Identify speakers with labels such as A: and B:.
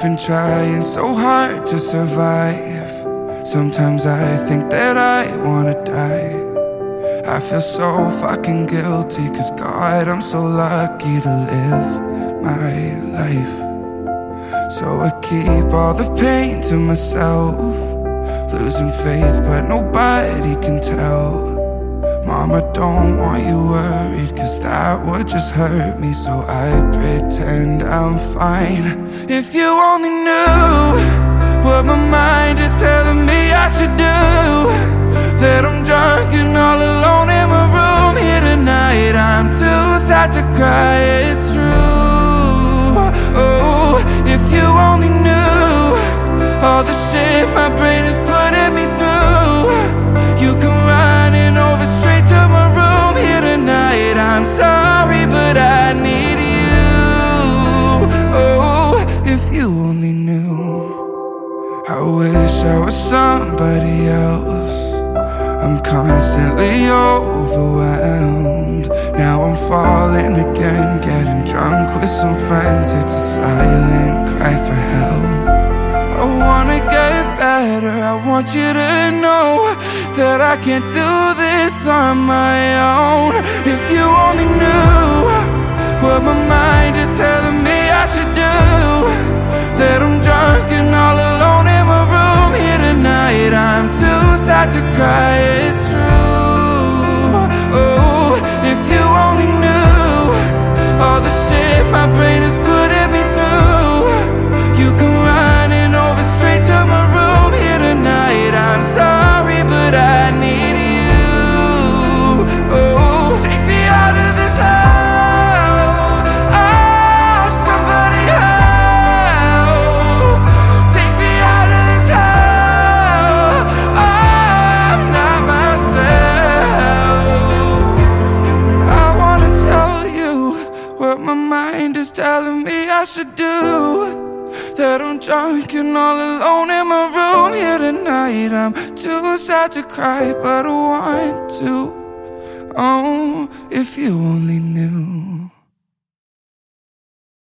A: been trying so hard to survive. Sometimes I think that I wanna die. I feel so fucking guilty, 'cause God, I'm so lucky to live my life. So I keep all the pain to myself, losing faith but nobody can tell. Mama, don't want you worried, 'cause that would just hurt me. So I pretend I'm fine. If you only knew what my mind is telling me I should do, that I'm drunk and all alone in my room here tonight. I'm too sad to cry, it's true. Oh, if you only knew all the shit my brain is putting me through. You come running over straight to my room here tonight. I'm sorry, but I need you. Oh, if you only knew. I wish I was somebody else. I'm constantly overwhelmed. Now I'm falling again, getting drunk with some friends. It's a silent cry for help. I wanna get better, I want you to know that I can't do this on my own. If you only knew what my mind is telling me I should do, that I'm drunk and all alone in my room here tonight. I'm too sad to cry, it's true. Oh, if you only knew all the shit my brain is putting me through. You come running over straight to my room here tonight. I'm sorry, but I need you. Oh, take me out of this hole. Oh, somebody help. Take me out of this hole. Oh, I'm not myself. I wanna tell you what my mind is telling me I should do, that I'm drunk and all alone in my room here tonight. I'm too sad to cry, but I want to. Oh, if you only knew.